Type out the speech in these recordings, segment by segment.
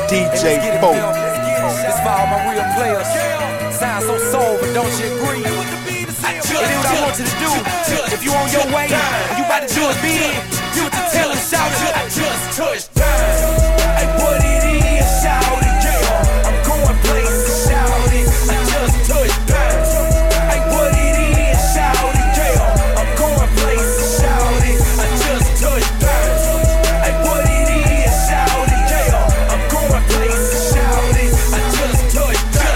DJ Fo. This for all my real players. Sounds so soul, but don't you agree? It is what I want you to do. If you on your way, and you about to do it big, you what you tell them, shout it. I just touched down. Hey, what it is, shout it, yeah. I'm going places, shout it. I just touched down. Hey, what it is, shout it, yeah. I'm going places, shout it. I just touched down. Hey, what it is, shout it, yeah. I'm going places, shout it. I just touched down.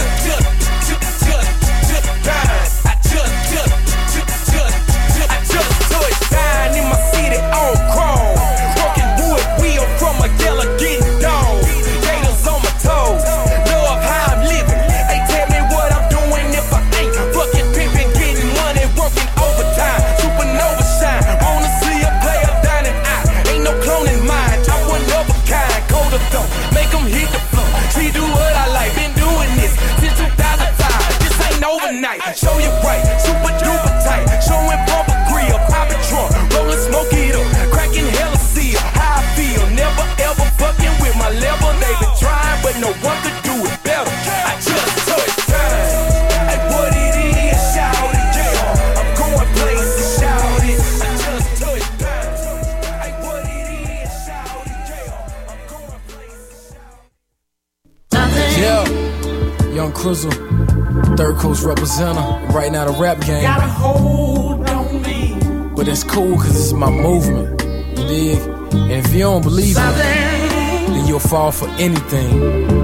Show you right, super duper tight. Showing bumper grill, poppin' trunk, rollin' smoke it up, cracking hella seal. How I feel, never ever fucking with my level. They been trying, but no one could do it better. I just touched down. Hey, what it is, shout it, yeah. I'm going places, shout it. I just touched down. Hey, what it is, shout it, yeah. I'm going places, shout it. Yeah, Young Crizzle. Third Coast representative, right now the rap game. Got a hold on me. But it's cool cause it's my movement, you dig? And if you don't believe it, then you'll fall for anything.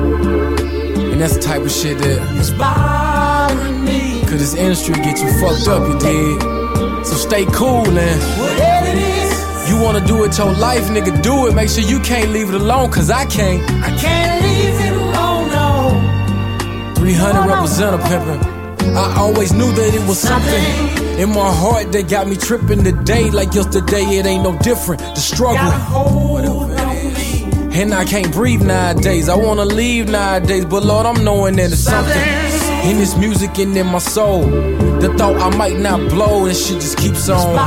And that's the type of shit that it's bothering me. Cause this industry get you fucked up, you dig? So stay cool and whatever it is you wanna do it your life, nigga, do it. Make sure you can't leave it alone, cause I can't. I can't leave it alone, no. 300 representative pimpin'. I always knew that it was something in my heart that got me trippin' today. Like yesterday, it ain't no different. The struggle, whatever it is. And I can't breathe nowadays. I wanna leave nowadays, but Lord, I'm knowing that it's something in this music and in my soul. The thought I might not blow, and shit just keeps on.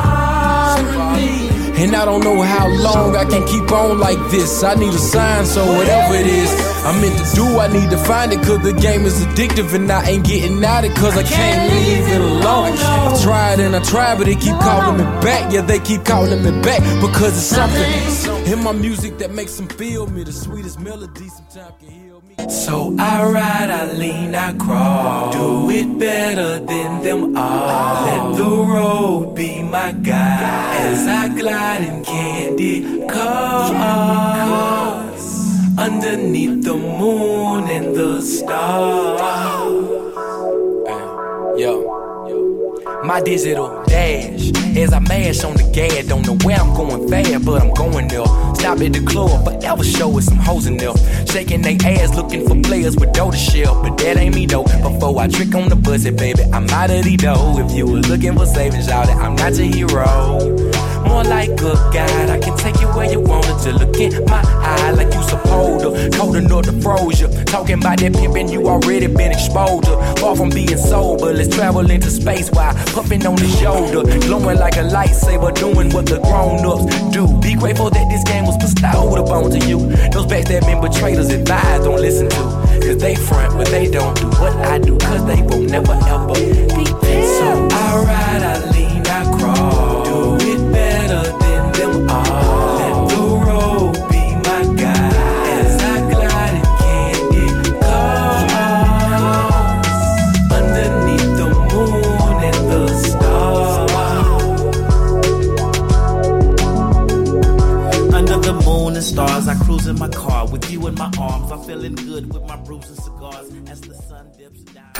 And I don't know how long I can keep on like this. I need a sign, so whatever it is I'm meant to do, I need to find it. Cause the game is addictive and I ain't getting out it. Cause I can't leave it alone. I tried and I tried, but they keep calling me back. Yeah, they keep calling me back. Because it's something in my music that makes them feel me. The sweetest melody sometimes can heal me. So I ride, I lean, I crawl. Do it better than them all. Let the road be my guide as I glide in candy cars underneath the moon and the stars. Yo. My digital dash as I mash on the gas. Don't know where I'm going fast, but I'm going there. Stop at the club, forever show with some hoes in there. Shaking they ass, looking for players with dough to shell. But that ain't me though. Before I trick on the pussy, baby, I'm out of the dough. If you were looking for savings, shout it, I'm not your hero. More like a guide, I can take you where you wanted to. Look in my eye like you supposed to. Cold enough to froze you. Talking about that pimpin', you already been exposed to. Far from being sober, let's travel into space while puffin' on the shoulder. Glowing like a lightsaber, doing what the grown-ups do. Be grateful that this game was bestowed upon to you. Those backstabbing betrayers advise, don't listen to. Cause they front, but they don't do what I do. Cause they will never ever be there. So I ride, I lean, I crawl. Do it better than them all. Let the road be my guide as I glide in candy cars underneath the moon and the stars. Under the moon and stars, I cruise in my car with you in my arms. I'm feeling good with my brews and cigars as the sun dips down.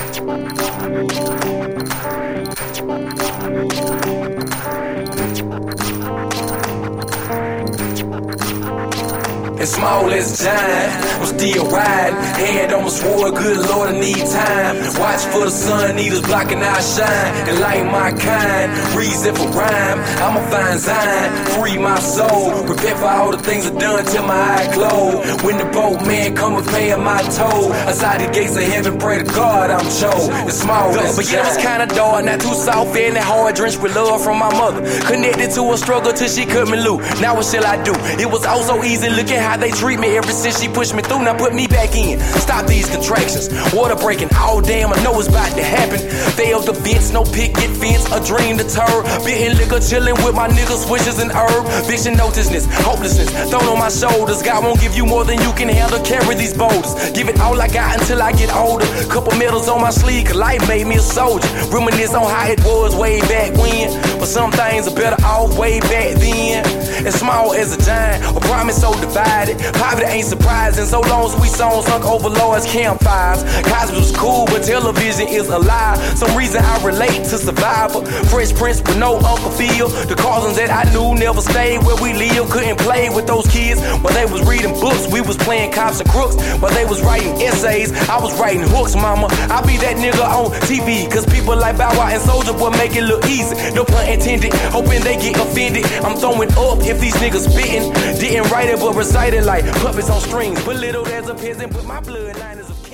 As small as a giant, I'm still riding. Head on my sword, good Lord, I need time. Watch for the sun, needles blocking our shine. And like my kind, reason for rhyme. I'ma find Zion, free my soul. Prepare for all the things I've done till my eye close. When the boatman come and pay my toll, outside the gates of heaven, pray to God I'm chose. It's small as a giant. But yeah, it's kinda dark, not too soft, and that hard drenched with love from my mother. Connected to a struggle till she cut me loose. Now what shall I do? It was all so easy, look at how they treat me ever since she pushed me through. Now put me back in, stop these contractions. Water breaking, oh damn, I know it's about to happen. Failed the fence, no picket fence, a dream to turn. Bitten liquor, chilling with my niggas, swishes and herb. Vision, noticeness, hopelessness, thrown on my shoulders. God won't give you more than you can handle, carry these boulders. Give it all I got until I get older. Couple medals on my sleeve, cause life made me a soldier. Reminisce on how it was way back when, but some things are better off way back then. As small as a giant, a promise so divided. Poverty ain't surprising, so long sweet songs sunk over Lord's campfires. Cosby was cool, but television is a lie. Some reason I relate to Survivor. Fresh Prince with no Uncle Phil. The cousins that I knew never stayed where we live. Couldn't play with those kids while they was reading books. We was playing cops and crooks while they was writing essays. I was writing hooks, mama. I be that nigga on TV, cause people like Bow Wow and Soulja Boy make it look easy. No pun intended, hoping they get offended. I'm throwing up if these niggas spitting. Didn't write it but recite it like puppets on strings. Belittled as a peasant, but my bloodline is a